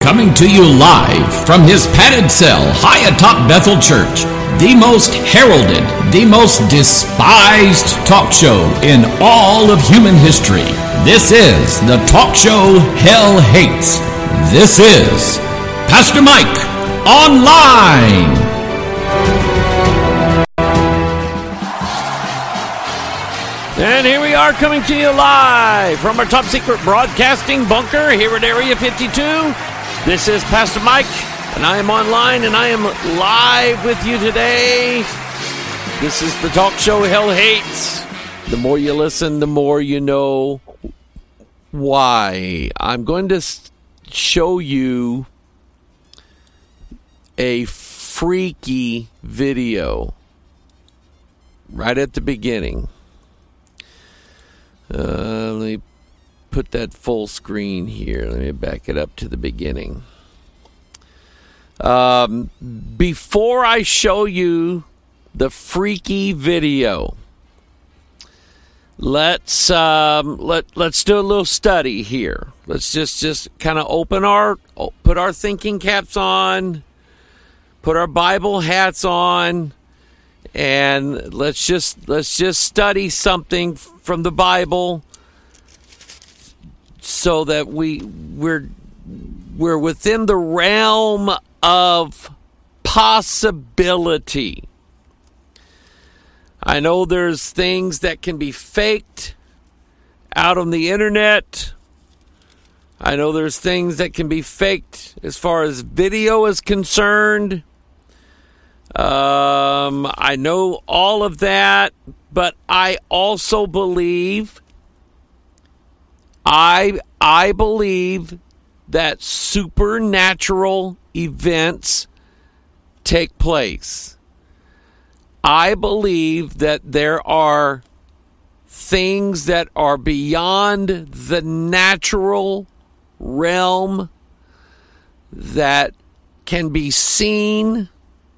coming to you live from his padded cell high atop Bethel Church, the most heralded, the most despised talk show in all of human history. This is the talk show hell hates. This is Pastor Mike Online. And here we are coming to you live from our top secret broadcasting bunker here at Area 52. This is Pastor Mike, and I am online, and I am live with you today. This is the talk show hell hates. The more you listen, the more you know why. I'm going to show you a freaky video right at the beginning. Let me put that full screen here. Let me back it up to the beginning. Before I show you the freaky video, let's do a little study here. Let's just kind of put our thinking caps on, put our Bible hats on, and let's just study something from the Bible so that we're within the realm of possibility. I know there's things that can be faked out on the internet. I know there's things that can be faked as far as video is concerned. I know all of that, but I also believe, I believe that supernatural events take place. I believe that there are things that are beyond the natural realm that can be seen,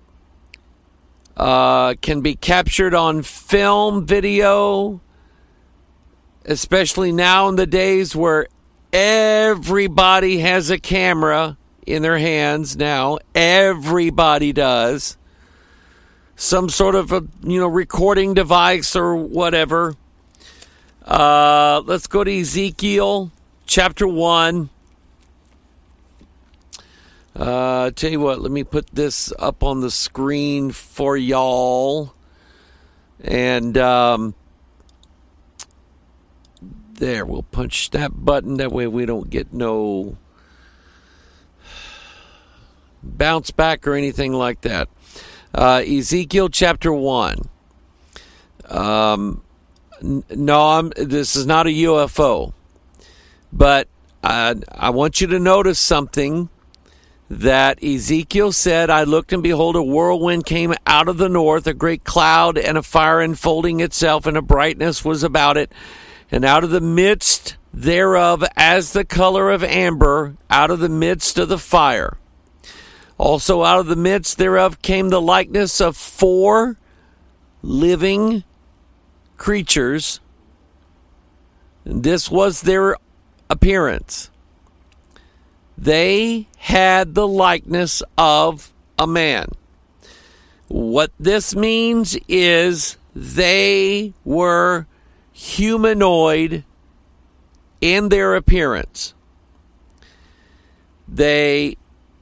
can be captured on film, video, especially now in the days where everybody has a camera in their hands now. Everybody does. Some sort of a, recording device or whatever. Let's go to Ezekiel chapter 1. Tell you what, let me put this up on the screen for y'all. And there, we'll punch that button. That way we don't get no bounce back or anything like that. Ezekiel chapter 1. This is not a UFO. But I want you to notice something. That Ezekiel said, I looked and behold, a whirlwind came out of the north, a great cloud and a fire enfolding itself, and a brightness was about it. And out of the midst thereof, as the color of amber, out of the midst of the fire. Also out of the midst thereof came the likeness of 4 living creatures. And this was their appearance. They had the likeness of a man. What this means is they were humanoid in their appearance. Their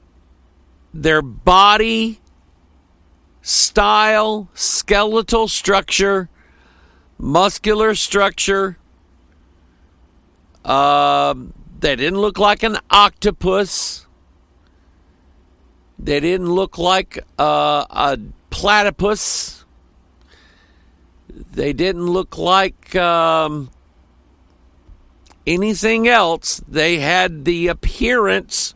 body style, skeletal structure, muscular structure, they didn't look like an octopus. They didn't look like a platypus. They didn't look like anything else. They had the appearance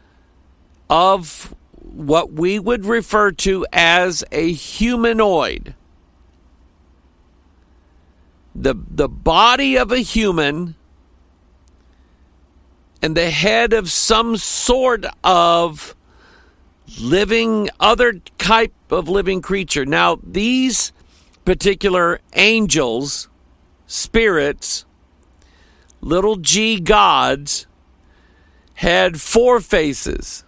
of what we would refer to as a humanoid. The body of a human and the head of some sort of other type of living creature. Now, these particular angels, spirits, little g gods, had 4 faces.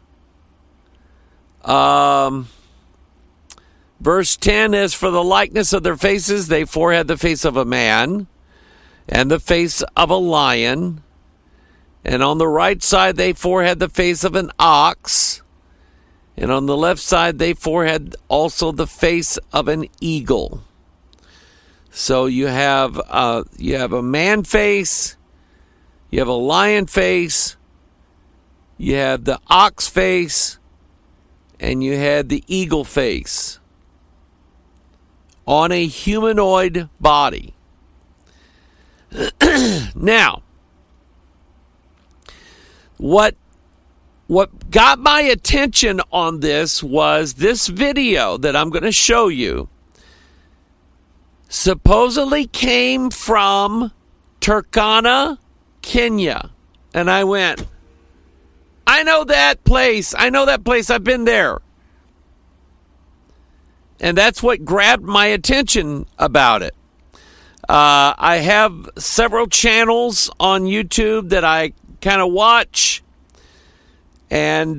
Verse 10, as for the likeness of their faces, they 4 had the face of a man and the face of a lion. And on the right side, they 4 had the face of an ox. And on the left side, they 4 had also the face of an eagle. So you have a man face, you have a lion face, you have the ox face, and you had the eagle face on a humanoid body. Now, what got my attention on this was this video that I'm going to show you supposedly came from Turkana, Kenya. And I went, I know that place. I've been there. And that's what grabbed my attention about it. I have several channels on YouTube that I kind of watch. And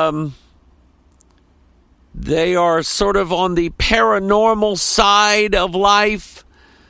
they are sort of on the paranormal side of life.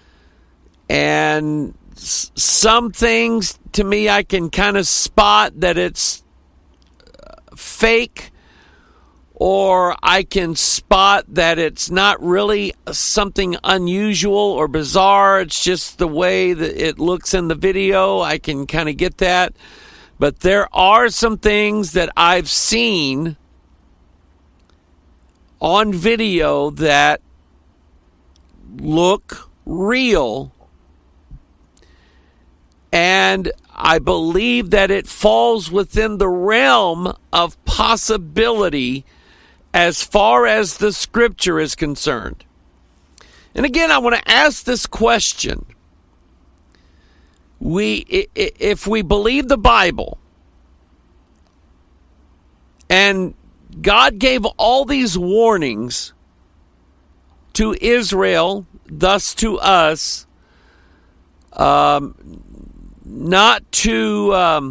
And some things, to me, I can kind of spot that it's fake, or I can spot that it's not really something unusual or bizarre. It's just the way that it looks in the video. I can kind of get that. But there are some things that I've seen on video that look real. And I believe that it falls within the realm of possibility as far as the scripture is concerned. And again, I want to ask this question. If we believe the Bible, and God gave all these warnings to Israel, thus to us, not to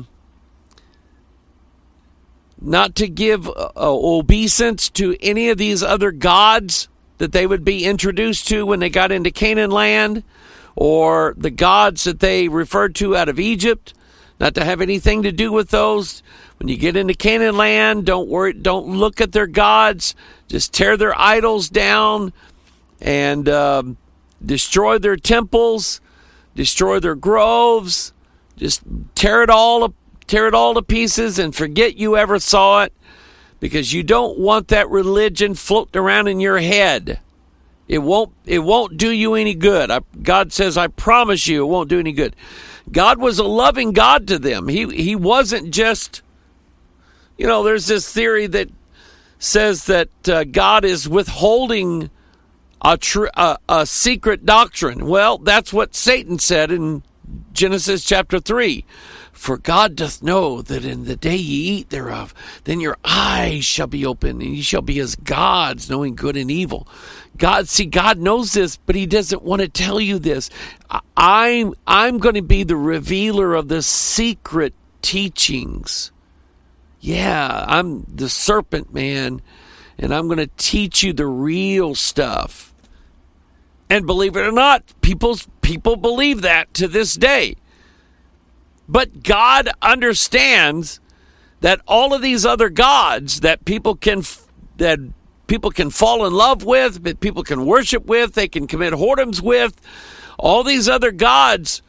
give obeisance to any of these other gods that they would be introduced to when they got into Canaan land, or the gods that they referred to out of Egypt, not to have anything to do with those. When you get into Canaan land, don't look at their gods. Just tear their idols down and destroy their temples, destroy their groves. Just tear it all to pieces and forget you ever saw it, because you don't want that religion floating around in your head. It won't do you any good. God says, I promise you, it won't do any good. God was a loving God to them. He wasn't just, there's this theory that says that God is withholding a secret doctrine. Well, that's what Satan said in Genesis chapter 3. For God doth know that in the day ye eat thereof, then your eyes shall be opened, and ye shall be as gods, knowing good and evil. God knows this, but he doesn't want to tell you this. I'm going to be the revealer of the secret teachings. Yeah, I'm the serpent man, and I'm going to teach you the real stuff. And believe it or not, people believe that to this day. But God understands that all of these other gods that people can fall in love with, that people can worship with, they can commit whoredoms with, all these other gods,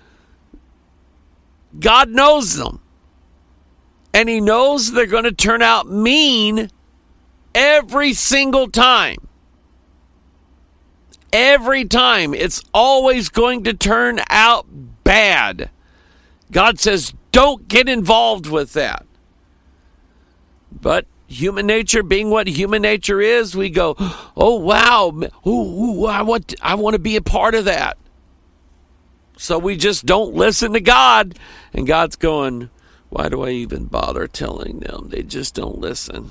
God knows them. And he knows they're going to turn out mean every single time. Every time. It's always going to turn out bad. God says, don't get involved with that. But human nature being what human nature is, we go, oh, wow, I want to be a part of that. So we just don't listen to God. And God's going, why do I even bother telling them? They just don't listen.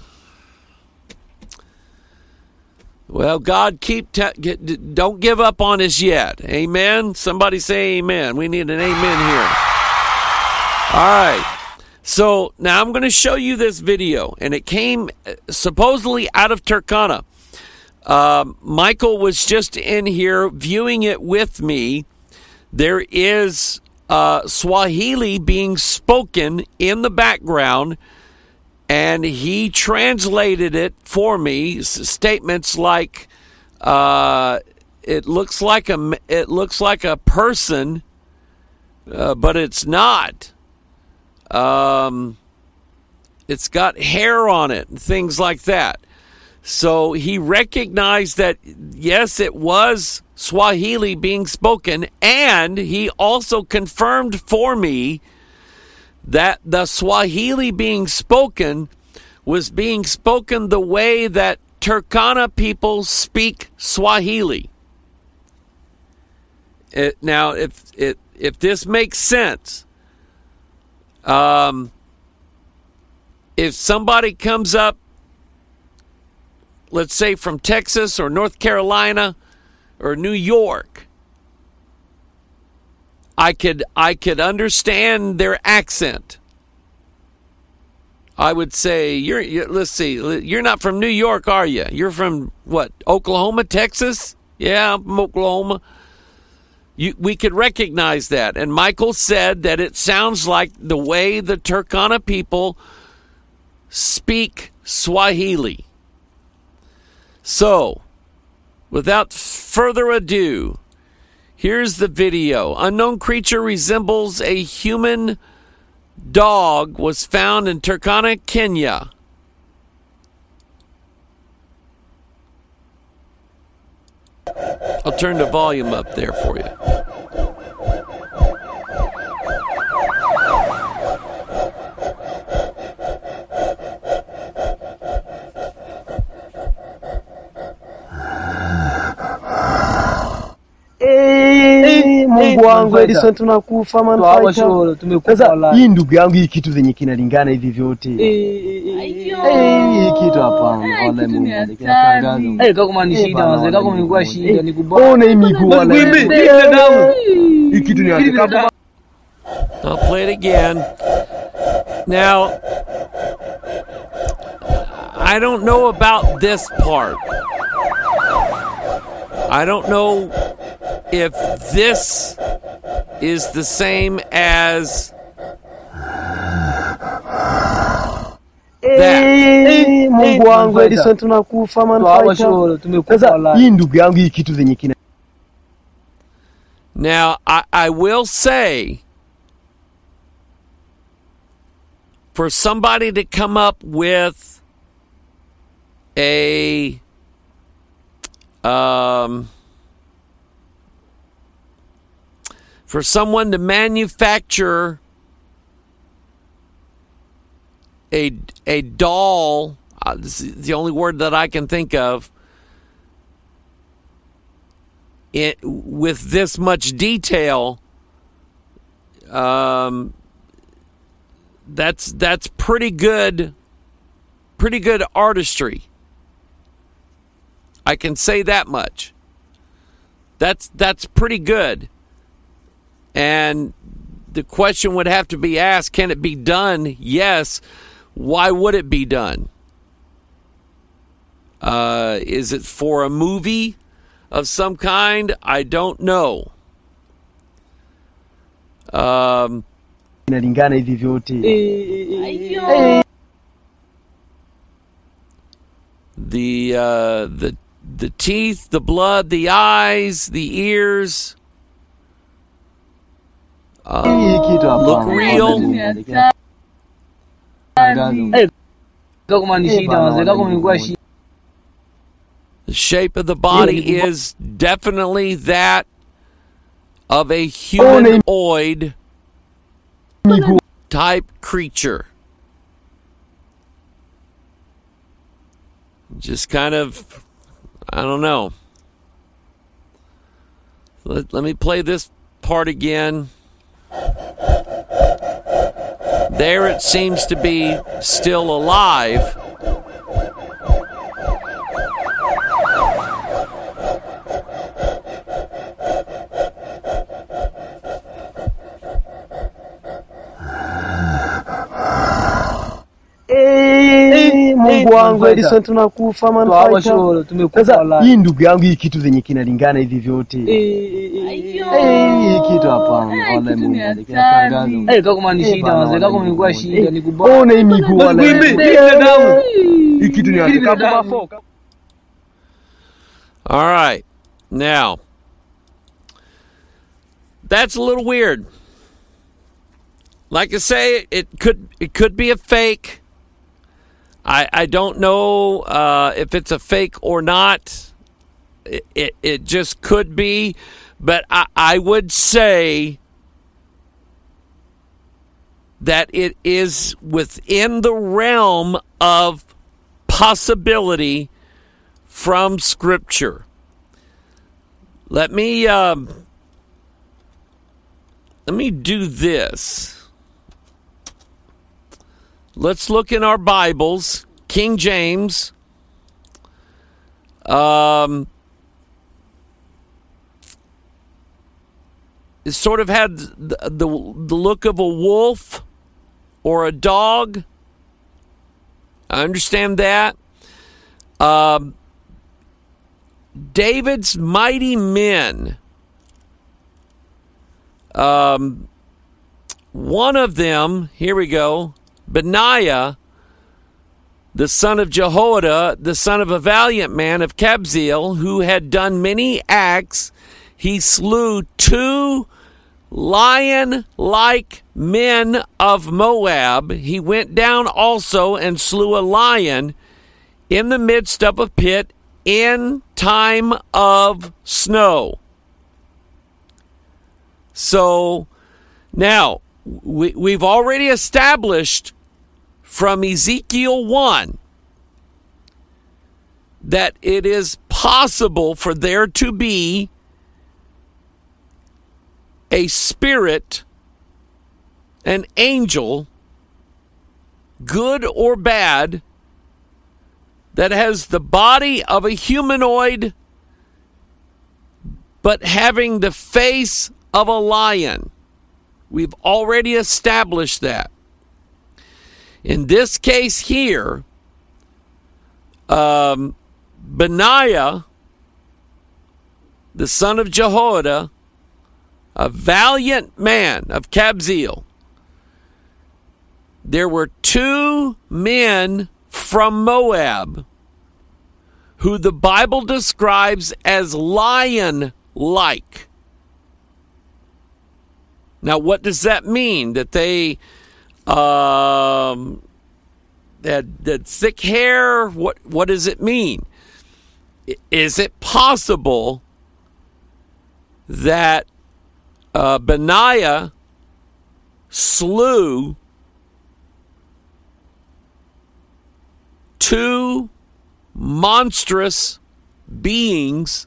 Well, God, don't give up on us yet. Amen? Somebody say amen. We need an amen here. All right. So now I'm going to show you this video, and it came supposedly out of Turkana. Michael was just in here viewing it with me. There is Swahili being spoken in the background, and he translated it for me. Statements like, "It looks like a person, but it's not. It's got hair on it," and things like that. So he recognized that, yes, it was Swahili being spoken, and he also confirmed for me that the Swahili being spoken was being spoken the way that Turkana people speak Swahili. Now, if this makes sense, if somebody comes up, let's say from Texas or North Carolina or New York, I could understand their accent. I would say, let's see, you're not from New York, are you? You're from what? Oklahoma, Texas? Yeah, I'm from Oklahoma. We could recognize that. And Michael said that it sounds like the way the Turkana people speak Swahili. So, without further ado, here's the video. Unknown creature resembles a human dog was found in Turkana, Kenya. I'll turn the volume up there for you. Mungu wangu, Edison, tunakufa man fighter. Sasa hii ndugu yangu, hii kitu zenye kinalingana hivi vyote. Hii kitu hapa wala Mungu kinatangaza. Kama ni shida mzee, kama nilikuwa shida nikubona. Ona hii miguu wala. Hii kitu ni hakika. I'll play it again. Now, I don't know about this part. I don't know if this is the same as that. Mungu wangu, Edison, tunakufa man fighter. Sasa hii ndugu yangu, hii kitu zenye kina. Now, I will say, for somebody to come up with a for someone to manufacture a doll, this is the only word that I can think of, with this much detail, that's pretty good artistry. I can say that much. That's pretty good. And the question would have to be asked, can it be done? Yes. Why would it be done? Is it for a movie of some kind? I don't know. Inalingana hivi vyote. The teeth, the blood, the eyes, the ears look real. The shape of the body is definitely that of a humanoid type creature. Just kind of, I don't know. Let me play this part again. There it seems to be still alive. Mungu wangu Edison tunakufa man Tuawa fighter. shoro, tumekufa Sasa wallahi. hii ndugu yangu hii kitu zenye kinalingana hivi vyote. Hii kitu hapana. Wallahi Mungu kinatangaza. Kama ni shida wazee, kama nilikuwa shida ni kubaya. Ona hii miguu wallahi. Hii kitu ni Hili kama binadamu. mafoka. All right. Now, that's a little weird. Like I say, it could be a fake. I don't know if it's a fake or not. It just could be, but I would say that it is within the realm of possibility from Scripture. Let me do this. Let's look in our Bibles, King James. It sort of had the look of a wolf or a dog. I understand that. David's mighty men. One of them, here we go, Benaiah, the son of Jehoiada, the son of a valiant man of Kabzeel, who had done many acts. He slew 2 lion-like men of Moab. He went down also and slew a lion in the midst of a pit in time of snow. So now we've already established from Ezekiel 1 that it is possible for there to be a spirit, an angel, good or bad, that has the body of a humanoid but having the face of a lion. We've already established that. In this case here, Benaiah, the son of Jehoiada, a valiant man of Kabzeel, there were 2 men from Moab who the Bible describes as lion-like. Now, what does that mean? That they had thick hair? What does it mean? Is it possible that Benaiah slew 2 monstrous beings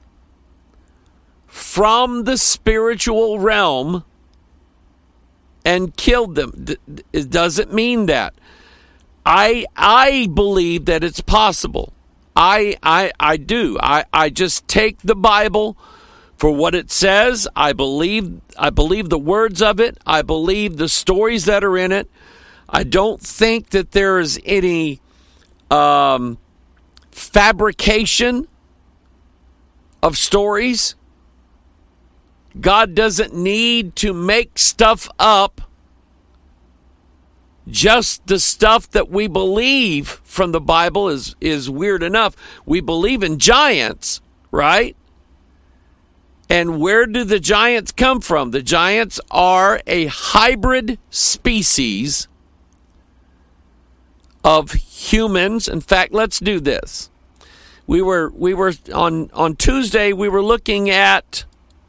from the spiritual realm and killed them? Does it mean that? I believe that it's possible. I do. I just take the Bible for what it says. I believe the words of it. I believe the stories that are in it. I don't think that there is any fabrication of stories. God doesn't need to make stuff up. Just the stuff that we believe from the Bible is weird enough. We believe in giants, right? And where do the giants come from? The giants are a hybrid species of humans. In fact, let's do this. We were on Tuesday, we were looking at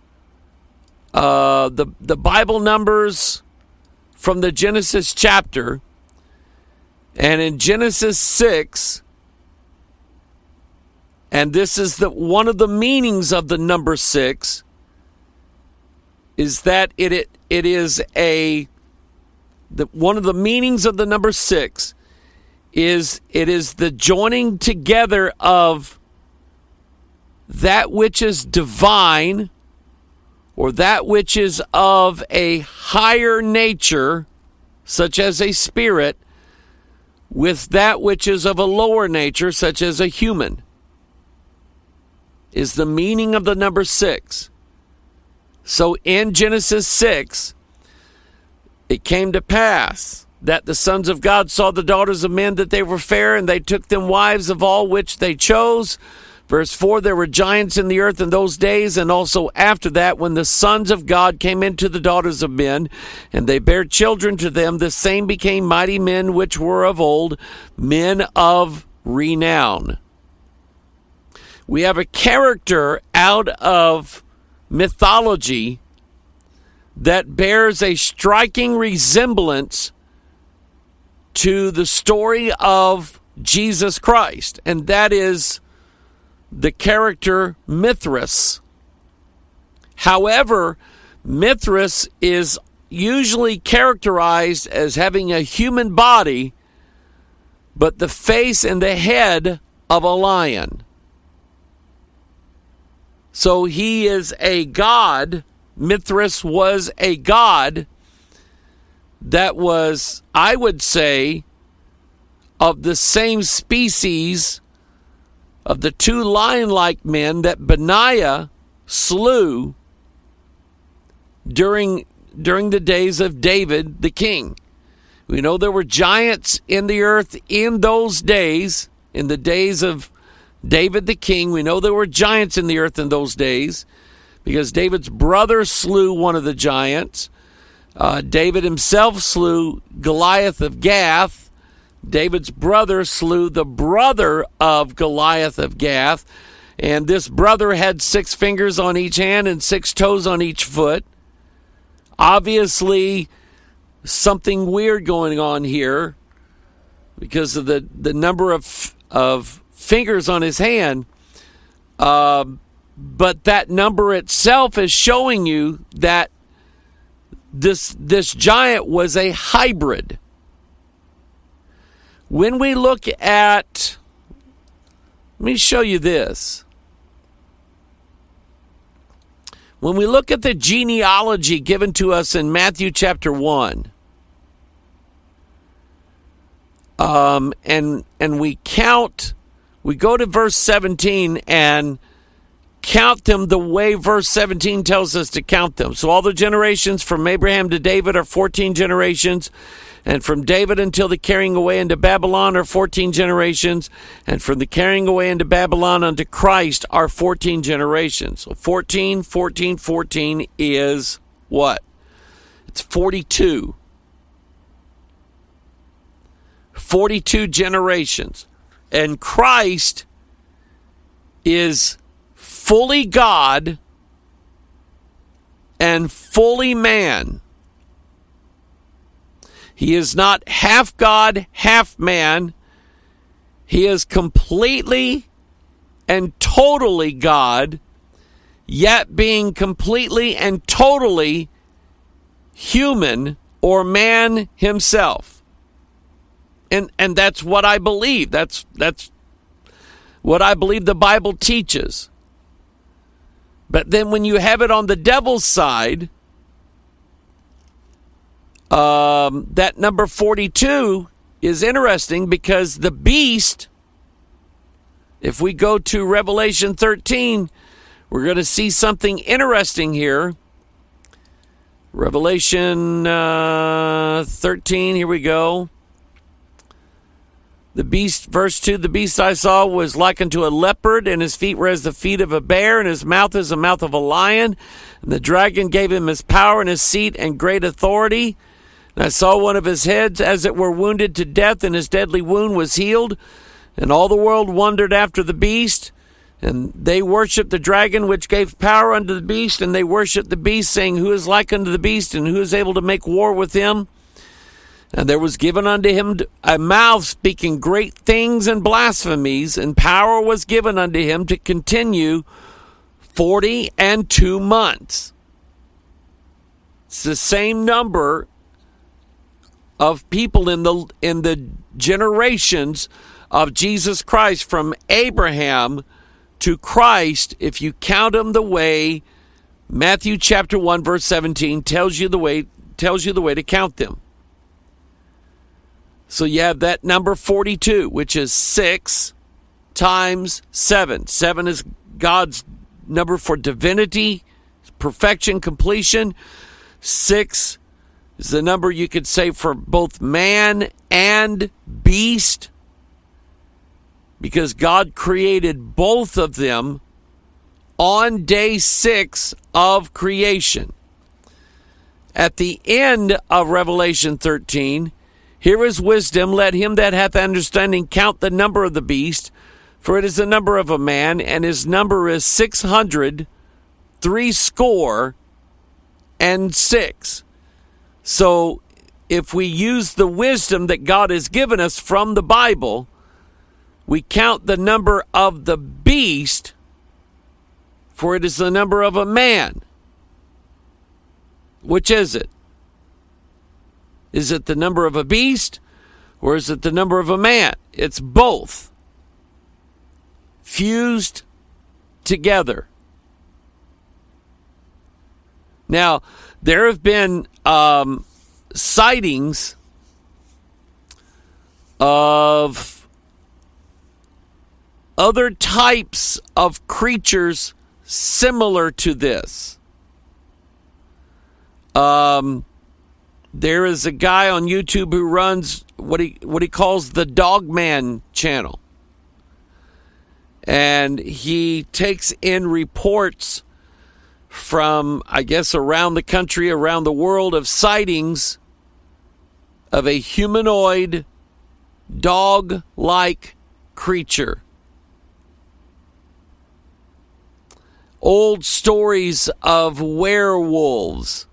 the Bible numbers from the Genesis chapter. And in Genesis 6, and this is one of the meanings of the number 6, is that it is one of the meanings of the number 6 is it is the joining together of that which is divine or that which is of a higher nature, such as a spirit, with that which is of a lower nature, such as a human, is the meaning of the number 6. So in Genesis 6, it came to pass that the sons of God saw the daughters of men that they were fair, and they took them wives of all which they chose. Verse 4, there were giants in the earth in those days, and also after that, when the sons of God came into the daughters of men, and they bare children to them, the same became mighty men which were of old, men of renown. We have a character out of mythology that bears a striking resemblance to the story of Jesus Christ, and that is the character Mithras. However, Mithras is usually characterized as having a human body, but the face and the head of a lion. So he is a god. Mithras was a god that was, I would say, of the same species of the two lion-like men that Benaiah slew during the days of David the king. We know there were giants in the earth in those days, in the days of David the king. We know there were giants in the earth in those days because David's brother slew one of the giants. David himself slew Goliath of Gath. David's brother slew the brother of Goliath of Gath. And this brother had 6 fingers on each hand and 6 toes on each foot. Obviously, something weird going on here because of the number of fingers on his hand. But that number itself is showing you that this giant was a hybrid. When we look at, let me show you this. When we look at the genealogy given to us in Matthew chapter 1, and we count, we go to verse 17 and count them the way verse 17 tells us to count them. So all the generations from Abraham to David are 14 generations. And from David until the carrying away into Babylon are 14 generations. And from the carrying away into Babylon unto Christ are 14 generations. So 14 is what? It's 42. 42 generations. And Christ is fully God and fully man. He is not half God, half man. He is completely and totally God, yet being completely and totally human or man himself. And that's what I believe. That's what I believe the Bible teaches. But then when you have it on the devil's side, that number 42 is interesting because the beast, if we go to Revelation 13, we're going to see something interesting here. Revelation 13, here we go. The beast, verse 2, the beast I saw was like unto a leopard, and his feet were as the feet of a bear, and his mouth as the mouth of a lion. And the dragon gave him his power and his seat and great authority. And I saw one of his heads as it were wounded to death, and his deadly wound was healed. And all the world wondered after the beast, and they worshipped the dragon which gave power unto the beast, and they worshipped the beast, saying, Who is like unto the beast, and who is able to make war with him? And there was given unto him a mouth speaking great things and blasphemies, and power was given unto him to continue 42 months. It's the same number of people in the generations of Jesus Christ from Abraham to Christ, if you count them the way Matthew chapter 1 verse 17 tells you the way to count them. So you have that number 42, which is 6 times 7. 7 is God's number for divinity, perfection, completion. 6 is the number you could say for both man and beast, because God created both of them on day 6 of creation. At the end of Revelation 13, here is wisdom. Let him that hath understanding count the number of the beast, for it is the number of a man, and his number is 666. So if we use the wisdom that God has given us from the Bible, we count the number of the beast, for it is the number of a man. Which is it? Is it the number of a beast, or is it the number of a man? It's both fused together. Now, there have been sightings of other types of creatures similar to this. There is a guy on YouTube who runs what he calls the Dogman channel. And he takes in reports from, I guess, around the country, around the world, of sightings of a humanoid, dog-like creature. Old stories of werewolves.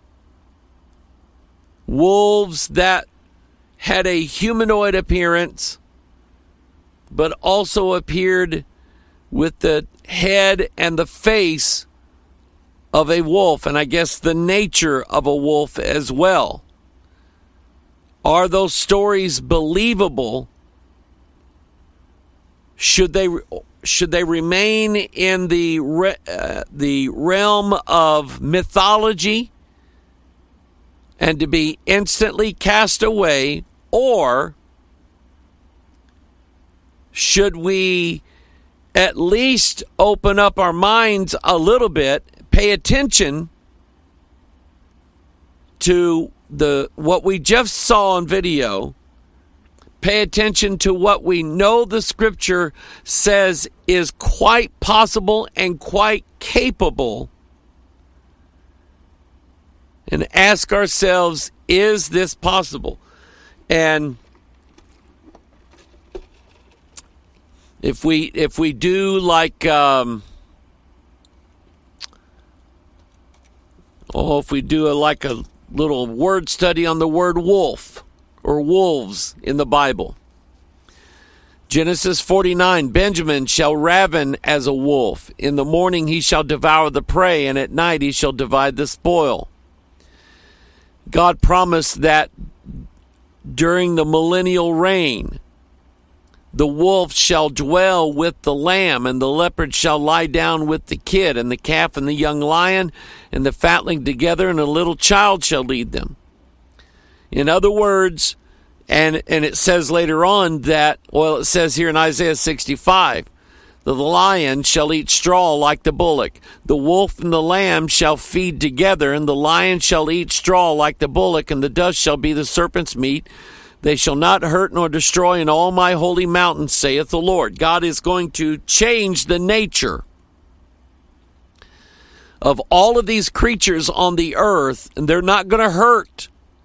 Wolves that had a humanoid appearance, but also appeared with the head and the face of a wolf, and I guess the nature of a wolf as well. Are those stories believable? Should they remain in the realm of mythology and to be instantly cast away, or should we at least open up our minds a little bit, pay attention to what we just saw on video, pay attention to what we know the Scripture says is quite possible and quite capable, and ask ourselves, is this possible? And if we do like if we do a little word study on the word wolf or wolves in the Bible. Genesis 49, Benjamin shall raven as a wolf. In the morning he shall devour the prey, and at night he shall divide the spoil. God promised that during the millennial reign, the wolf shall dwell with the lamb, and the leopard shall lie down with the kid, and the calf and the young lion and the fatling together, and a little child shall lead them. In other words, and it says later on that, it says here in Isaiah 65, the lion shall eat straw like the bullock. The wolf and the lamb shall feed together, and the lion shall eat straw like the bullock, and the dust shall be the serpent's meat. They shall not hurt nor destroy in all my holy mountains, saith the Lord. God is going to change the nature of all of these creatures on the earth, and they're not going to hurt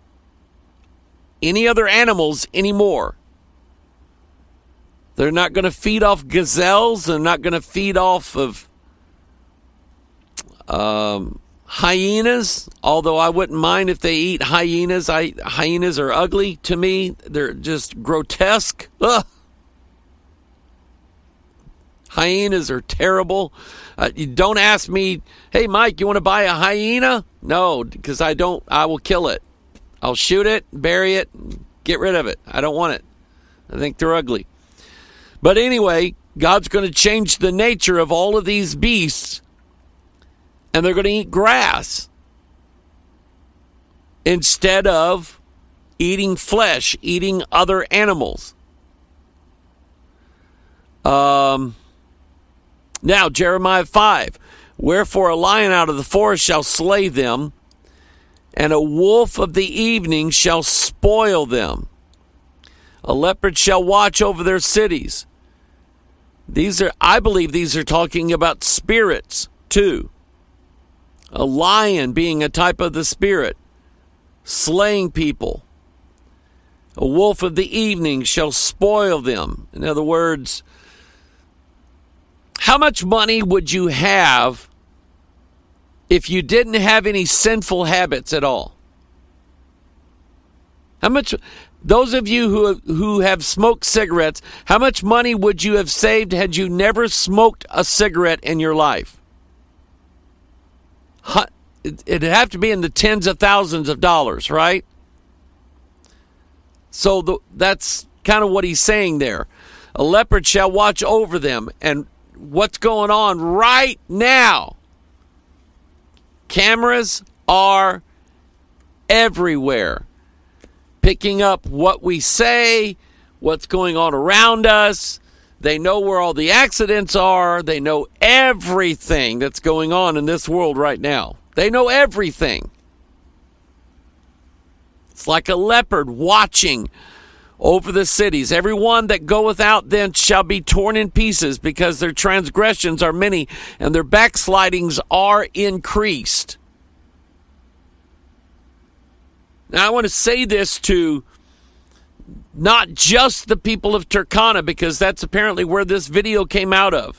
any other animals anymore. They're not going to feed off gazelles. They're not going to feed off of hyenas, although I wouldn't mind if they eat hyenas. Hyenas are ugly to me. They're just grotesque. Ugh. Hyenas are terrible. You don't ask me, hey, Mike, you want to buy a hyena? No, because I will kill it. I'll shoot it, bury it, get rid of it. I don't want it. I think they're ugly. But anyway, God's going to change the nature of all of these beasts, and they're going to eat grass instead of eating flesh, eating other animals. Now, Jeremiah 5, wherefore a lion out of the forest shall slay them, and a wolf of the evening shall spoil them. A leopard shall watch over their cities. I believe these are talking about spirits too. A lion being a type of the spirit, slaying people. A wolf of the evening shall spoil them. In other words, how much money would you have if you didn't have any sinful habits at all? How much, those of you who have smoked cigarettes, how much money would you have saved had you never smoked a cigarette in your life? It'd have to be in the tens of thousands of dollars, right? So that's kind of what he's saying there. A leopard shall watch over them. And what's going on right now? Cameras are everywhere, picking up what we say, what's going on around us. They know where all the accidents are. They know everything that's going on in this world right now. They know everything. It's like a leopard watching over the cities. Everyone that goeth out thence shall be torn in pieces, because their transgressions are many and their backslidings are increased. Now I want to say this to not just the people of Turkana, because that's apparently where this video came out of.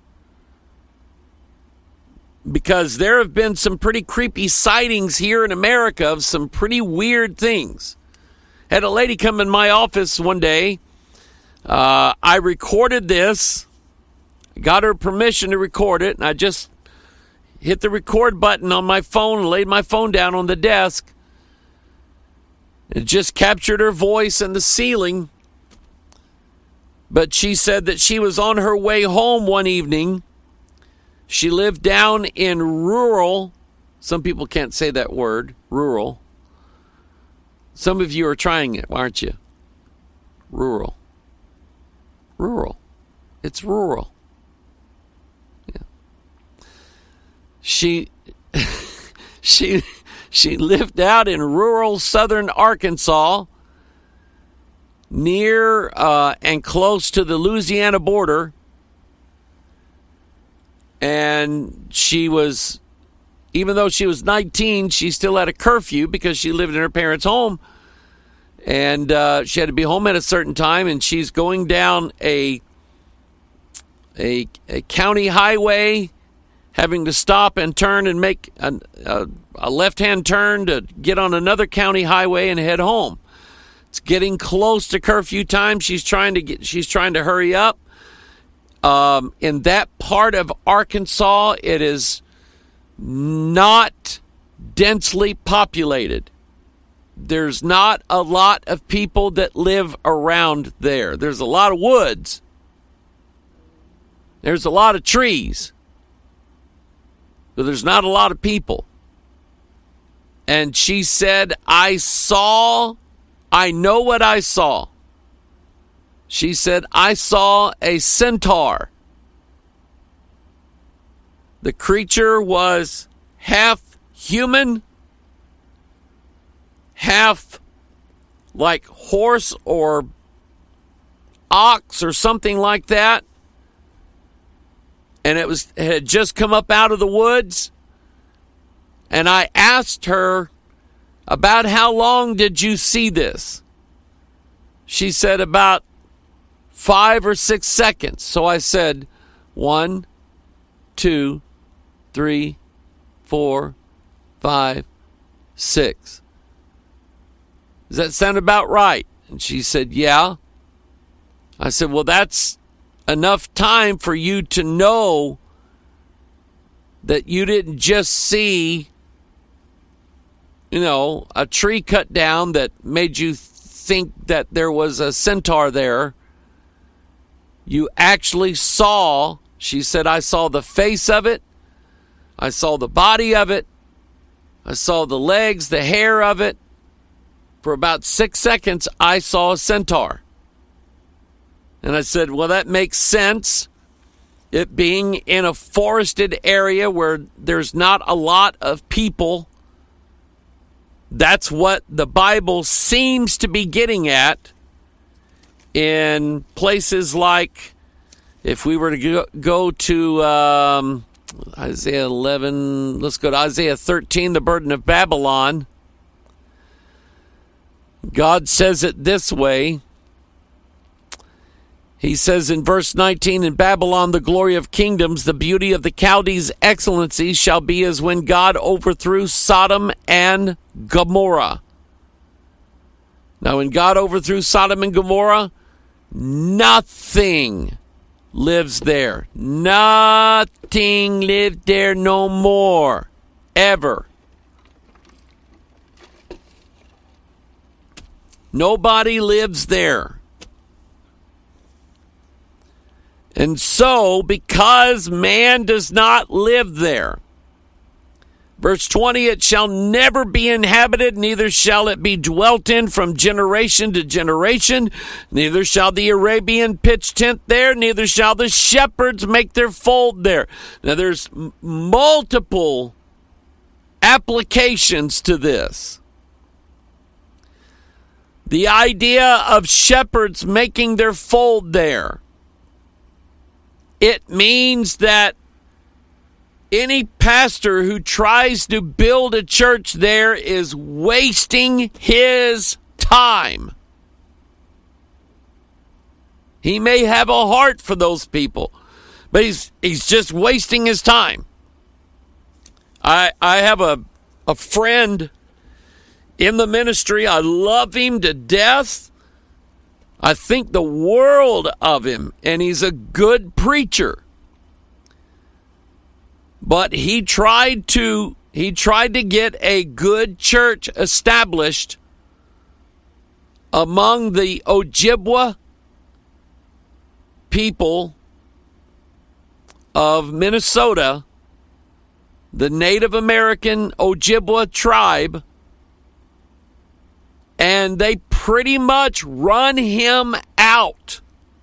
Because there have been some pretty creepy sightings here in America of some pretty weird things. Had a lady come in my office one day. I recorded this, got her permission to record it, and I just hit the record button on my phone and laid my phone down on the desk. It just captured her voice and the ceiling. But she said that she was on her way home one evening. She lived down in rural. Some people can't say that word, rural. Some of you are trying it, aren't you? Rural. Rural. It's rural. Yeah. She lived out in rural southern Arkansas, near and close to the Louisiana border. And she was, even though she was 19, she still had a curfew because she lived in her parents' home. And she had to be home at a certain time. And she's going down a county highway, having to stop and turn and make a left-hand turn to get on another county highway and head home. It's getting close to curfew time. She's trying to hurry up. In that part of Arkansas, it is not densely populated. There's not a lot of people that live around there. There's a lot of woods. There's a lot of trees. But there's not a lot of people. And she said, I know what I saw. She said, I saw a centaur. The creature was half human, half like horse or ox or something like that. And it had just come up out of the woods. And I asked her, about how long did you see this? She said about 5 or 6 seconds. So I said, 1, 2, 3, 4, 5, 6. Does that sound about right? And she said, yeah. I said, well, that's enough time for you to know that you didn't just see, a tree cut down that made you think that there was a centaur there. You actually saw, she said, I saw the face of it. I saw the body of it. I saw the legs, the hair of it. for about 6 seconds, I saw a centaur. And I said, well, that makes sense. It being in a forested area where there's not a lot of people. That's what the Bible seems to be getting at in places like, if we were to go to Isaiah 11, let's go to Isaiah 13, the burden of Babylon. God says it this way. He says in verse 19, in Babylon, the glory of kingdoms, the beauty of the Chaldees' excellency shall be as when God overthrew Sodom and Gomorrah. Now, when God overthrew Sodom and Gomorrah, nothing lives there. Nothing lived there no more. Ever. Nobody lives there. And so, because man does not live there, verse 20, it shall never be inhabited, neither shall it be dwelt in from generation to generation. Neither shall the Arabian pitch tent there, neither shall the shepherds make their fold there. Now, there's multiple applications to this. The idea of shepherds making their fold there. It means that any pastor who tries to build a church there is wasting his time. He may have a heart for those people, but he's just wasting his time. I have a friend in the ministry. I love him to death. I think the world of him, and he's a good preacher. But he tried to get a good church established among the Ojibwa people of Minnesota, the Native American Ojibwa tribe, and they pretty much run him out.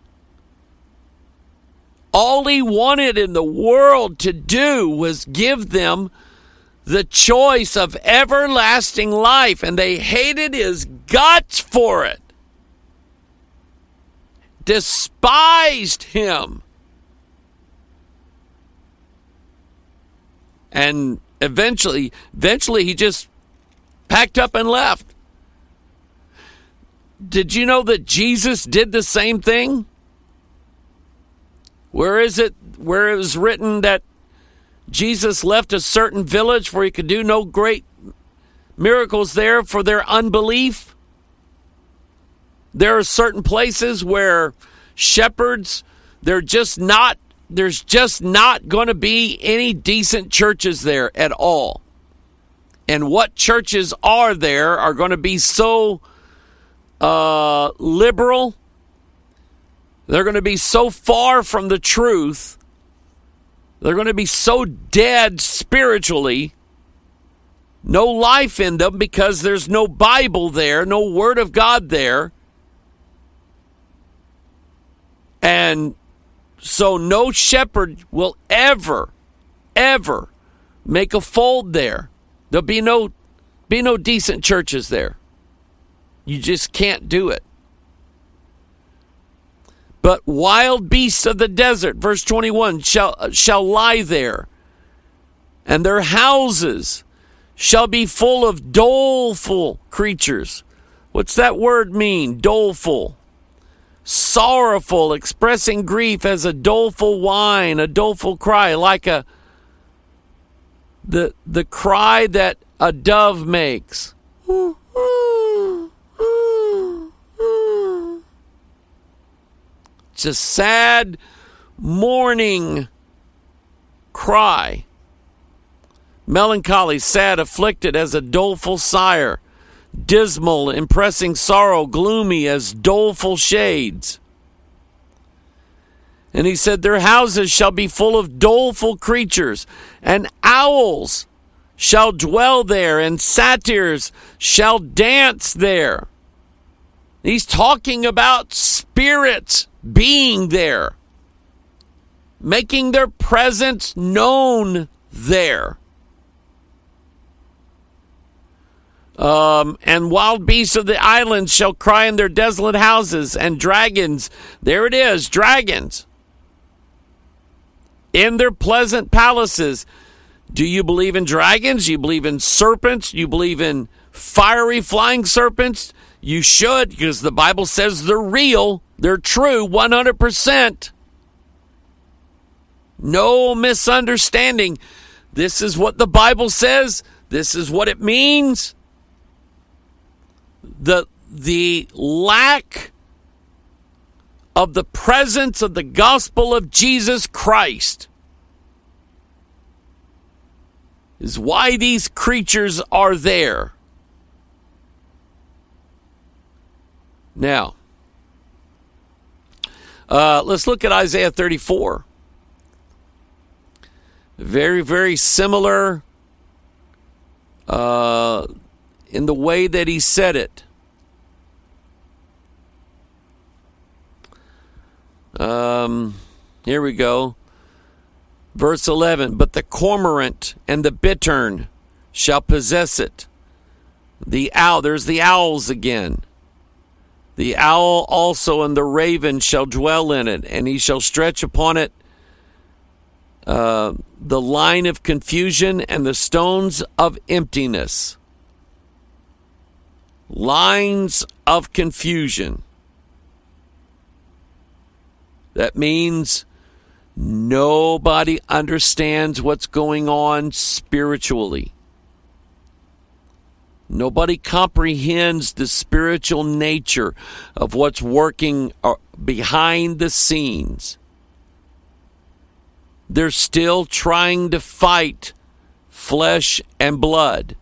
All he wanted in the world to do was give them the choice of everlasting life, and they hated his guts for it. Despised him. And eventually he just packed up and left. Did you know that Jesus did the same thing? Where it was written that Jesus left a certain village for he could do no great miracles there for their unbelief? There are certain places where shepherds, there's just not going to be any decent churches there at all. And what churches are there are going to be so liberal. They're going to be so far from the truth. They're going to be so dead spiritually. No life in them because there's no Bible there, no Word of God there. And so no shepherd will ever make a fold there. There'll be no decent churches there. You just can't do it. But wild beasts of the desert, verse 21, shall lie there, and their houses shall be full of doleful creatures. What's that word mean? Doleful. Sorrowful, expressing grief as a doleful whine, a doleful cry, like the cry that a dove makes. It's a sad, mourning cry. Melancholy, sad, afflicted as a doleful sire. Dismal, impressing sorrow, gloomy as doleful shades. And he said, their houses shall be full of doleful creatures, and owls shall dwell there, and satyrs shall dance there. He's talking about spirits being there, making their presence known there. And wild beasts of the islands shall cry in their desolate houses, and dragons, there it is, dragons, in their pleasant palaces. Do you believe in dragons? Do you believe in serpents? Do you believe in fiery flying serpents? You should, because the Bible says they're real. They're true, 100%. No misunderstanding. This is what the Bible says. This is what it means. The lack of the presence of the gospel of Jesus Christ is why these creatures are there. Now, let's look at Isaiah 34. Very, very similar in the way that he said it. Here we go. Verse 11, but the cormorant and the bittern shall possess it. The owl, there's the owls again. The owl also and the raven shall dwell in it, and he shall stretch upon it the line of confusion and the stones of emptiness. Lines of confusion. That means nobody understands what's going on spiritually. Nobody comprehends the spiritual nature of what's working behind the scenes. They're still trying to fight flesh and blood.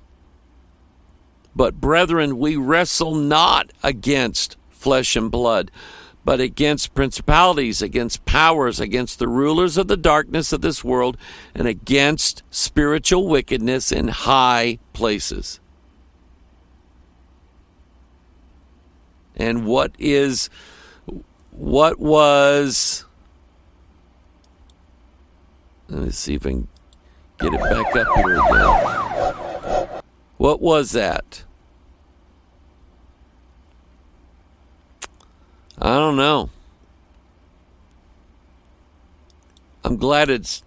But brethren, we wrestle not against flesh and blood, but against principalities, against powers, against the rulers of the darkness of this world, and against spiritual wickedness in high places. And what was, let me see if I can get it back up here again. What was that? I don't know. I'm glad it's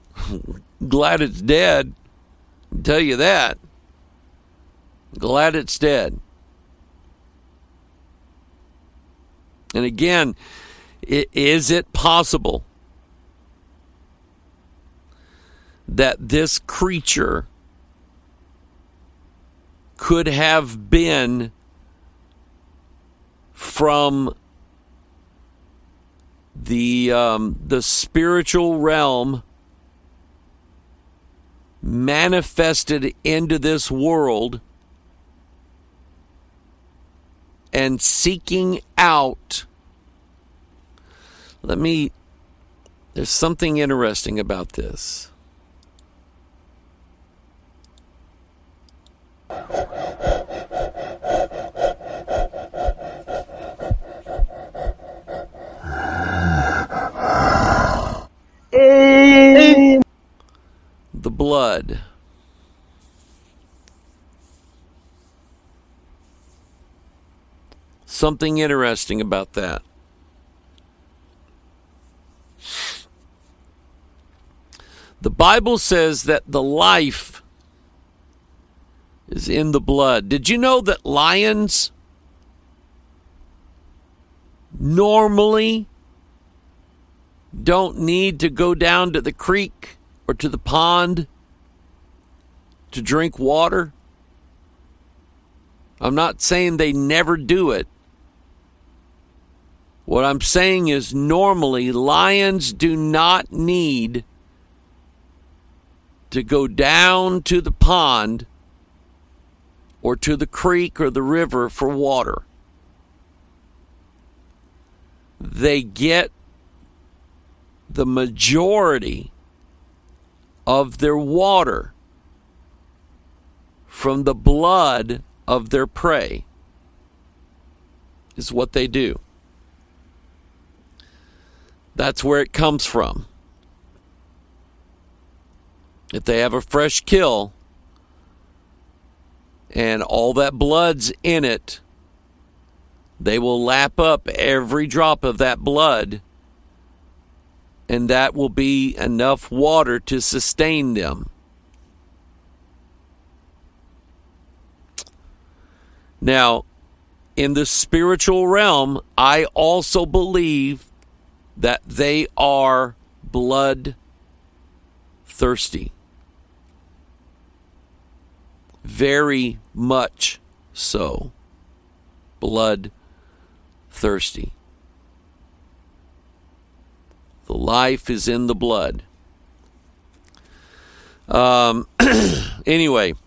dead. I'll tell you that. Glad it's dead. And again, is it possible that this creature could have been from the spiritual realm manifested into this world and seeking out? There's something interesting about this. The blood. Something interesting about that. The Bible says that the life is in the blood. Did you know that lions normally don't need to go down to the creek or to the pond to drink water? I'm not saying they never do it. What I'm saying is normally lions do not need to go down to the pond or to the creek or the river for water. They get the majority of their water from the blood of their prey, is what they do. That's where it comes from. If they have a fresh kill and all that blood's in it, they will lap up every drop of that blood, and that will be enough water to sustain them. Now, in the spiritual realm, I also believe that they are blood thirsty. Very much so. Blood thirsty. The life is in the blood. Anyway,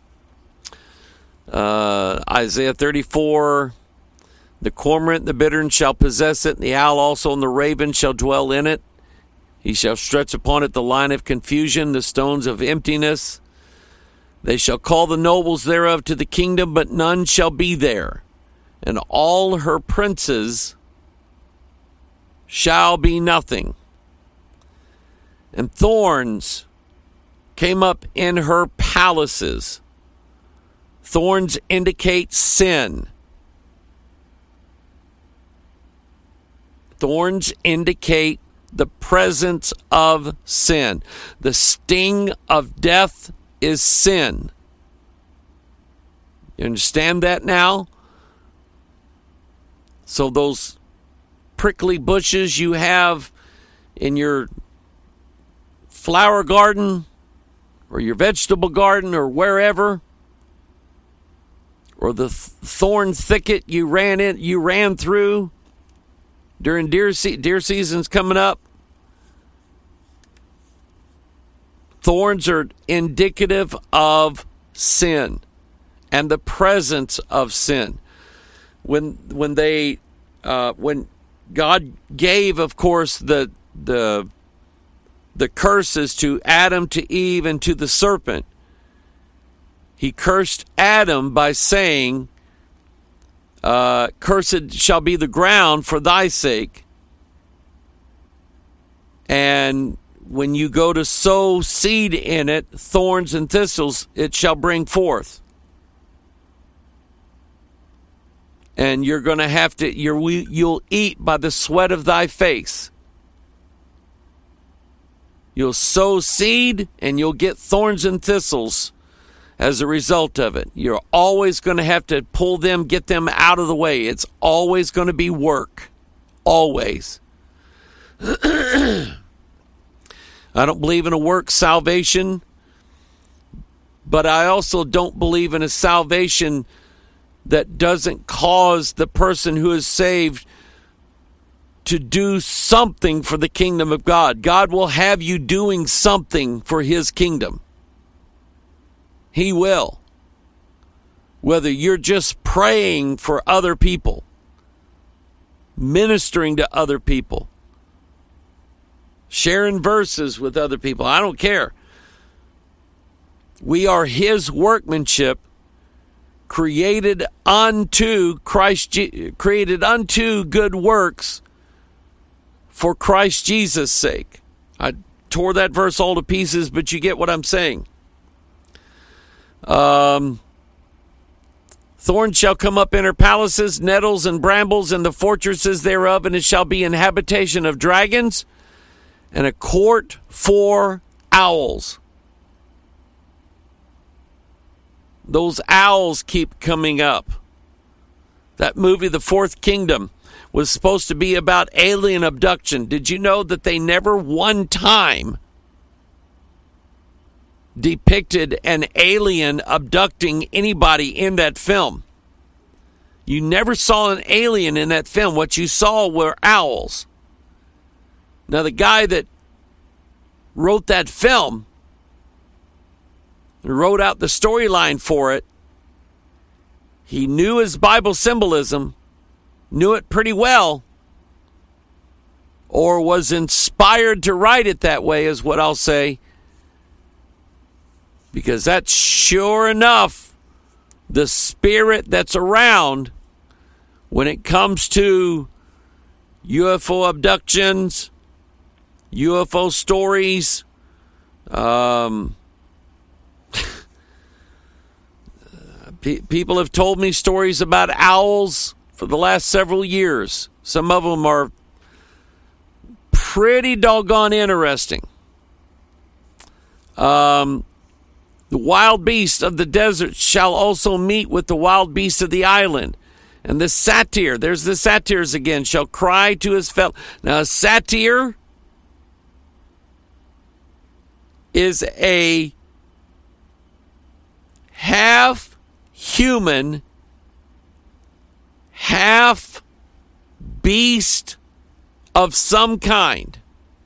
Isaiah 34, the cormorant, the bittern shall possess it, and the owl also and the raven shall dwell in it. He shall stretch upon it the line of confusion, the stones of emptiness. They shall call the nobles thereof to the kingdom, but none shall be there. And all her princes shall be nothing. And thorns came up in her palaces. Thorns indicate sin. Thorns indicate the presence of sin. The sting of death is sin. You understand that now? So those prickly bushes you have in your flower garden or your vegetable garden or wherever, or the thorn thicket you ran through during deer season's coming up, thorns are indicative of sin and the presence of sin. When God gave, of course, the curses to Adam, to Eve, and to the serpent, he cursed Adam by saying, cursed shall be the ground for thy sake. And when you go to sow seed in it, thorns and thistles it shall bring forth. And you're going to have to, you'll eat by the sweat of thy face. You'll sow seed and you'll get thorns and thistles as a result of it. You're always going to have to pull them, get them out of the way. It's always going to be work. Always. I don't believe in a work salvation, but I also don't believe in a salvation that doesn't cause the person who is saved to do something for the kingdom of God. God will have you doing something for his kingdom. He will. Whether you're just praying for other people, ministering to other people, sharing verses with other people, I don't care. We are his workmanship, created unto created unto good works for Christ Jesus' sake. I tore that verse all to pieces, but you get what I'm saying. Thorns shall come up in her palaces, nettles and brambles in the fortresses thereof, and it shall be an habitation of dragons and a court for owls. Those owls keep coming up. That movie, The Fourth Kingdom, was supposed to be about alien abduction. Did you know that they never one time depicted an alien abducting anybody in that film? You never saw an alien in that film. What you saw were owls. Now, the guy that wrote that film, wrote out the storyline for it, he knew his Bible symbolism, knew it pretty well, or was inspired to write it that way, is what I'll say. because that's sure enough the spirit that's around when it comes to UFO abductions, UFO stories. People have told me stories about owls for the last several years. Some of them are pretty doggone interesting. The wild beast of the desert shall also meet with the wild beast of the island. And the satyr, there's the satyrs again, shall cry to his fellow. Now, a satyr is a half human, half beast of some kind.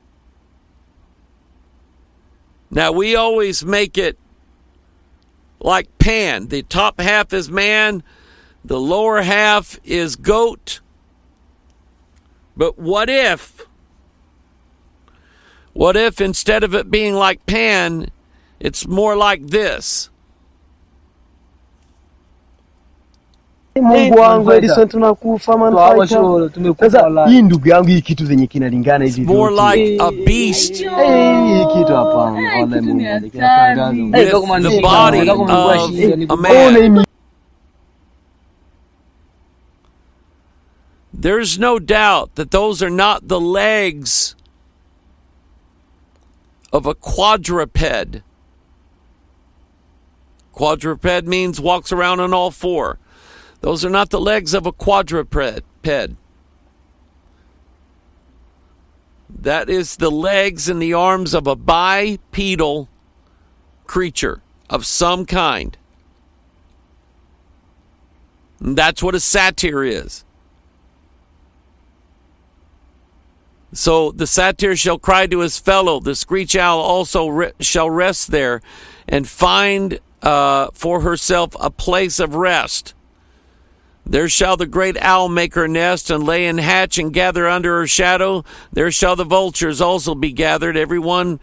Now, we always make it like Pan. The top half is man, the lower half is goat. But what if instead of it being like Pan, it's more like this? Mungu wangu Edison, tunakufa manfaita. Sasa hii ndugu yangu, hii kitu zenye kinalingana hivi vyote. More like a beast. Hii kitu hapa wala Mungu anatangaza. The body of a man. There's no doubt that those are not the legs of a quadruped. Quadruped means walks around on all four. Those are not the legs of a quadruped. That is the legs and the arms of a bipedal creature of some kind. And that's what a satyr is. So the satyr shall cry to his fellow. The screech owl also shall rest there and find for herself a place of rest. There shall the great owl make her nest and lay and hatch and gather under her shadow. There shall the vultures also be gathered, every one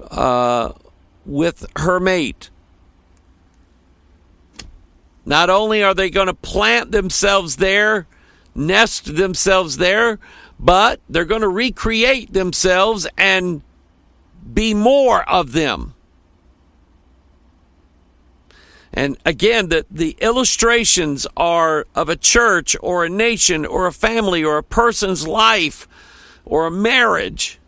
with her mate. Not only are they going to plant themselves there, nest themselves there, but they're going to recreate themselves and be more of them. And again, the illustrations are of a church or a nation or a family or a person's life or a marriage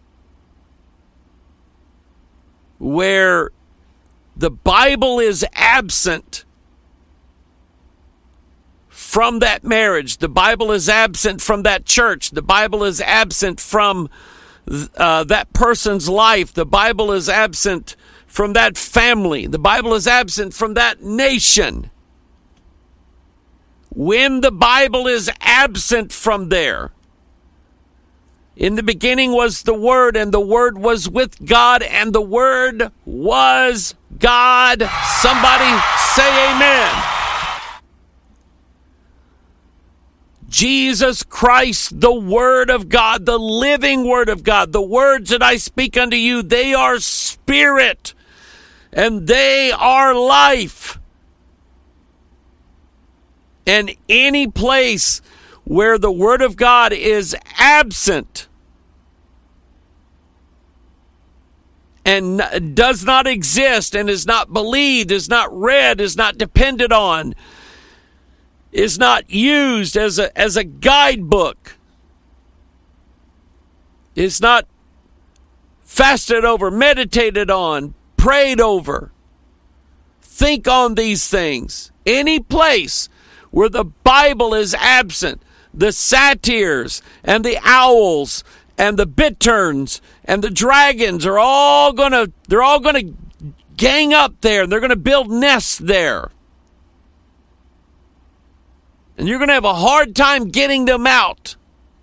where the Bible is absent from that marriage. The Bible is absent from that church. The Bible is absent from that person's life. The Bible is absent from that family. The Bible is absent from that nation. When the Bible is absent from there, in the beginning was the Word, and the Word was with God, and the Word was God. Somebody say amen. Jesus Christ, the Word of God, the living Word of God, the words that I speak unto you, they are spirit and they are life. And any place where the Word of God is absent and does not exist and is not believed, is not read, is not depended on, is not used as a guidebook, is not fasted over, meditated on, prayed over. Think on these things. Any place where the Bible is absent, the satyrs and the owls and the bitterns and the dragons are all gonna gang up there. They're gonna build nests there. And you're gonna have a hard time getting them out.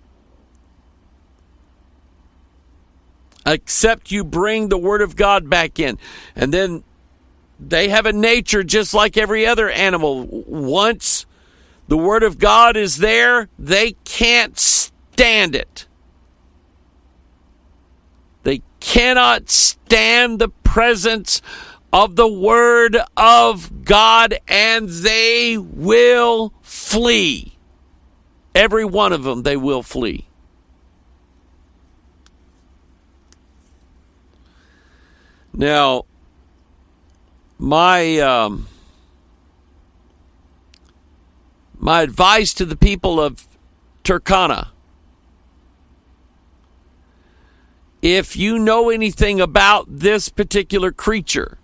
Except you bring the Word of God back in. And then they have a nature just like every other animal. Once the Word of God is there, they can't stand it. They cannot stand the presence of the word of God, and they will flee. Every one of them, they will flee. Now, my advice to the people of Turkana: if you know anything about this particular creature,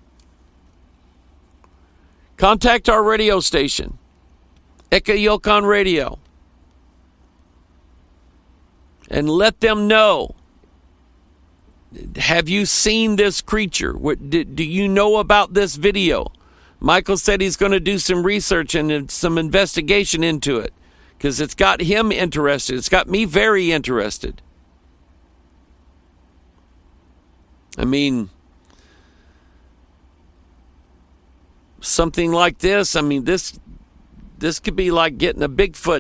contact our radio station, Ekayokan Radio, and let them know. Have you seen this creature? Do you know about this video? Michael said he's going to do some research and some investigation into it, because it's got him interested. It's got me very interested. I mean, something like this, this could be like getting a Bigfoot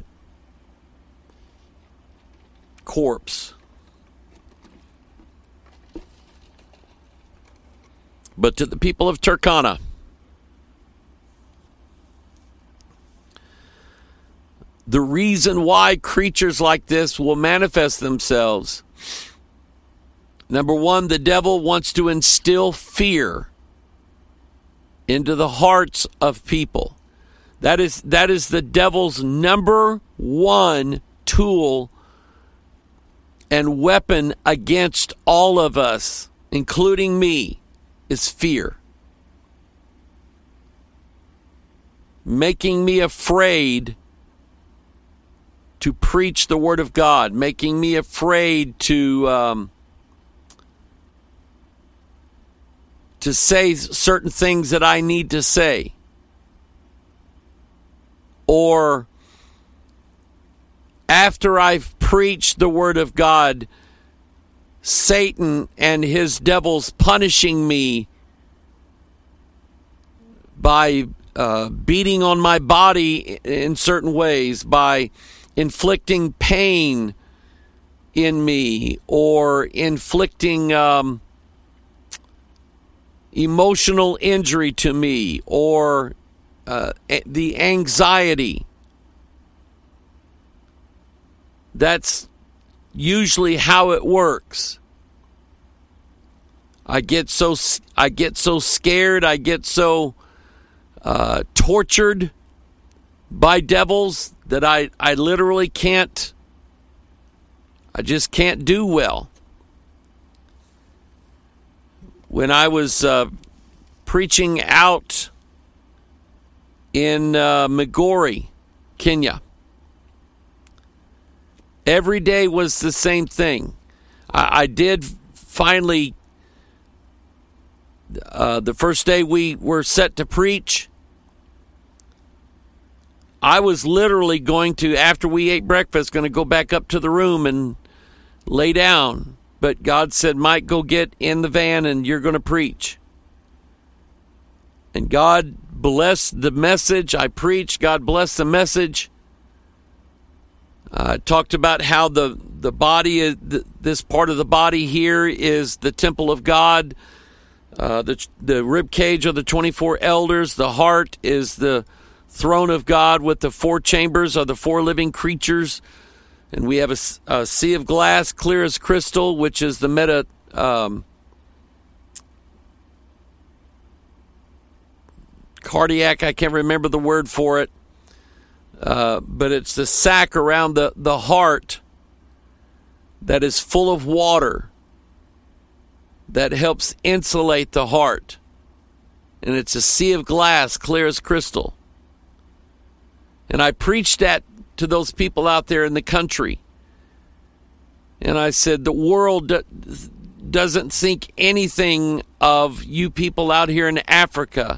corpse. But to the people of Turkana, the reason why creatures like this will manifest themselves: number one, the devil wants to instill fear into the hearts of people. That is the devil's number one tool and weapon against all of us, including me, is fear. Making me afraid to preach the Word of God, making me afraid to say certain things that I need to say, or after I've preached the Word of God, Satan and his devils punishing me by beating on my body in certain ways, by inflicting pain in me, or inflicting emotional injury to me, or the anxiety. That's usually how it works. I get so scared, I get so tortured by devils that I literally can't, I just can't do well. When I was preaching out in Migori, Kenya, every day was the same thing. I did finally, the first day we were set to preach, I was literally going to, after we ate breakfast, going to go back up to the room and lay down. But God said, Mike, go get in the van and you're going to preach. And God blessed the message. I preached. God blessed the message. Talked about how the body is, this part of the body here is the temple of God. The rib cage of the 24 elders. The heart is the throne of God with the four chambers of the four living creatures. And we have a sea of glass, clear as crystal, which is the cardiac, I can't remember the word for it. But it's the sac around the heart that is full of water that helps insulate the heart. And it's a sea of glass, clear as crystal. And I preached that to those people out there in the country. And I said, the world doesn't think anything of you people out here in Africa.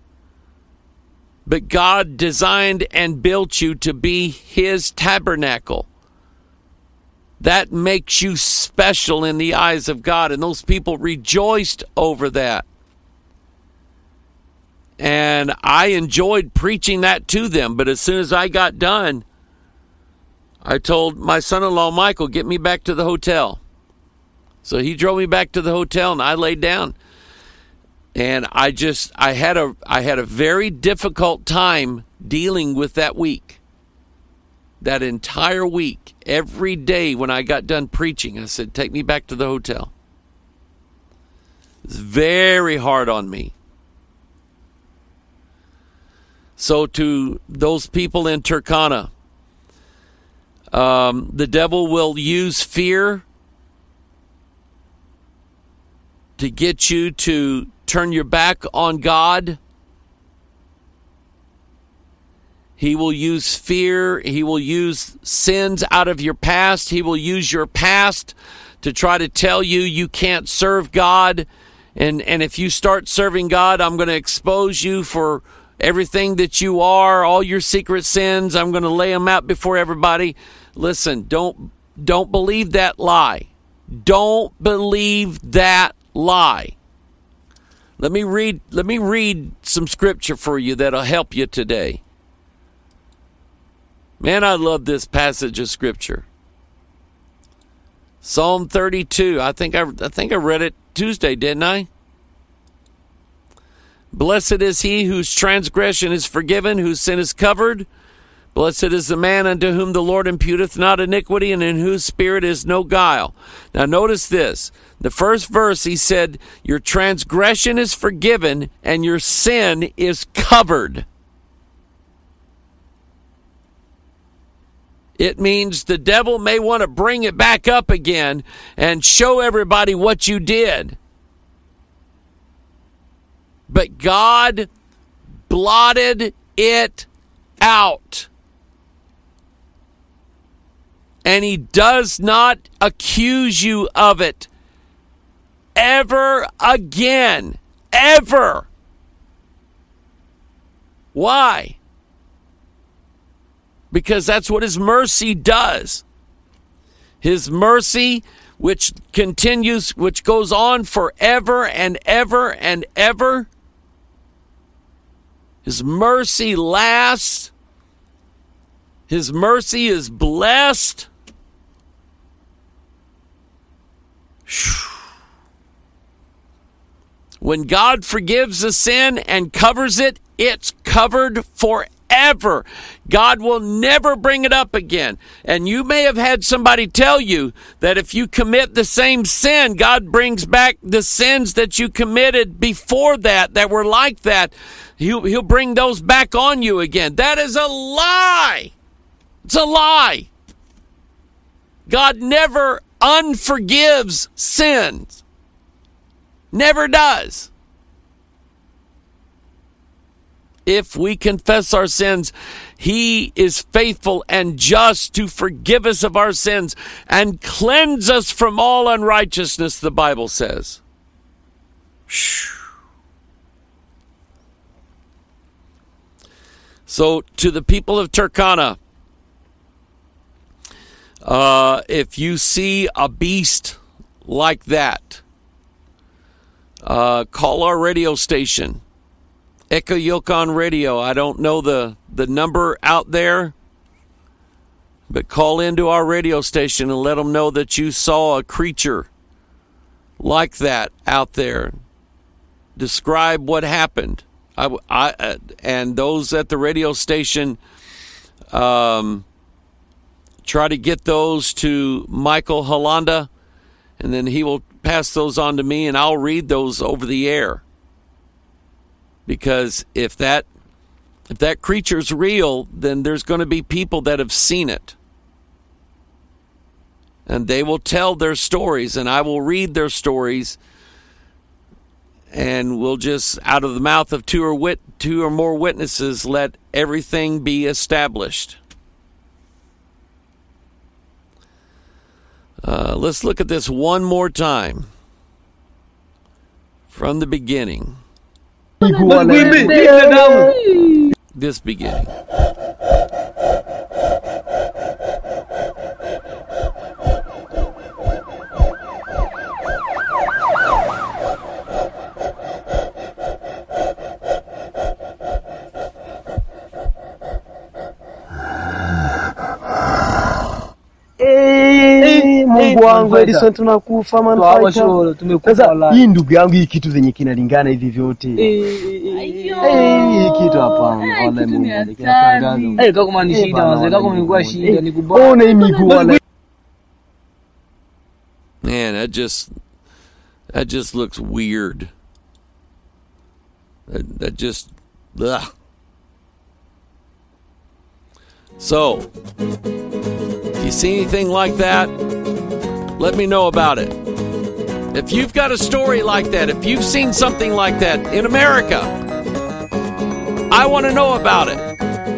But God designed and built you to be His tabernacle. That makes you special in the eyes of God. And those people rejoiced over that. And I enjoyed preaching that to them. But as soon as I got done, I told my son-in-law, Michael, get me back to the hotel. So he drove me back to the hotel and I laid down. And I had a very difficult time dealing with that week. That entire week, every day when I got done preaching, I said, take me back to the hotel. It's very hard on me. So to those people in Turkana, the devil will use fear to get you to turn your back on God. He will use fear. He will use sins out of your past. He will use your past to try to tell you you can't serve God. And if you start serving God, I'm going to expose you for everything that you are, all your secret sins. I'm going to lay them out before everybody. Listen, don't believe that lie. Don't believe that lie. Let me read some scripture for you that'll help you today. Man, I love this passage of scripture. Psalm 32. I think I read it Tuesday, didn't I? Blessed is he whose transgression is forgiven, whose sin is covered. Blessed is the man unto whom the Lord imputeth not iniquity, and in whose spirit is no guile. Now notice this. The first verse, he said, your transgression is forgiven, and your sin is covered. It means the devil may want to bring it back up again and show everybody what you did. But God blotted it out. And he does not accuse you of it ever again. Ever. Why? Because that's what his mercy does. His mercy, which continues, which goes on forever and ever and ever. His mercy lasts. His mercy is blessed. When God forgives a sin and covers it, it's covered forever. God will never bring it up again. And you may have had somebody tell you that if you commit the same sin, God brings back the sins that you committed before that were like that. He'll bring those back on you again. That is a lie. It's a lie. God never unforgives sins. Never does. If we confess our sins, he is faithful and just to forgive us of our sins and cleanse us from all unrighteousness, the Bible says. So to the people of Turkana, if you see a beast like that, call our radio station, Echo Yukon Radio. I don't know the number out there, but call into our radio station and let them know that you saw a creature like that out there. Describe what happened. And those at the radio station, try to get those to Michael Hollanda, and then he will pass those on to me, and I'll read those over the air. Because if that creature's real, then there's going to be people that have seen it. And they will tell their stories, and I will read their stories, and we'll just, out of the mouth of two or more witnesses, let everything be established. Let's look at this one more time. From the beginning. This beginning. Mungu wangu Edison tunakufa man Tuawa fighter. shoro, tumekufa Sasa wallahi. hii ndugu yangu hii kitu zenye kinalingana hivi vyote. Hii kitu hapana. Wallahi Mungu kinatangaza. Kama ni shida wazee, kama nilikuwa shida ni kubaya. Ona hii miguu wallahi. Man, that just looks weird. That just, ugh. So, if you see anything like that, let me know about it. If you've got a story like that, if you've seen something like that in America, I want to know about it.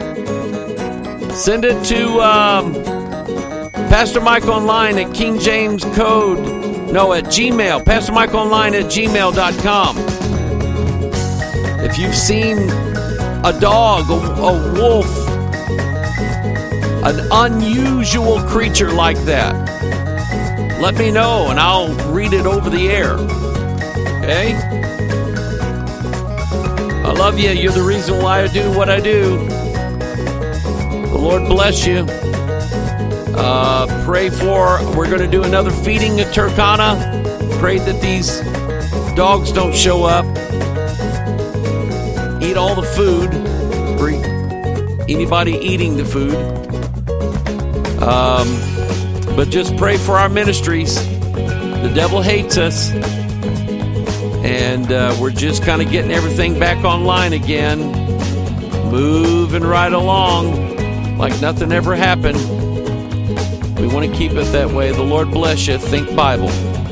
Send it to Pastor Mike Online at King James Code. No, at Gmail. Pastor Mike Online at gmail.com. If you've seen a dog, a wolf, an unusual creature like that, let me know and I'll read it over the air. Okay? I love you. You're the reason why I do what I do. The Lord bless you. Pray for, we're going to do another feeding at Turkana. Pray that these dogs don't show up. Eat all the food. For anybody eating the food. But just pray for our ministries. The devil hates us. And we're just kind of getting everything back online again. Moving right along like nothing ever happened. We want to keep it that way. The Lord bless you. Think Bible.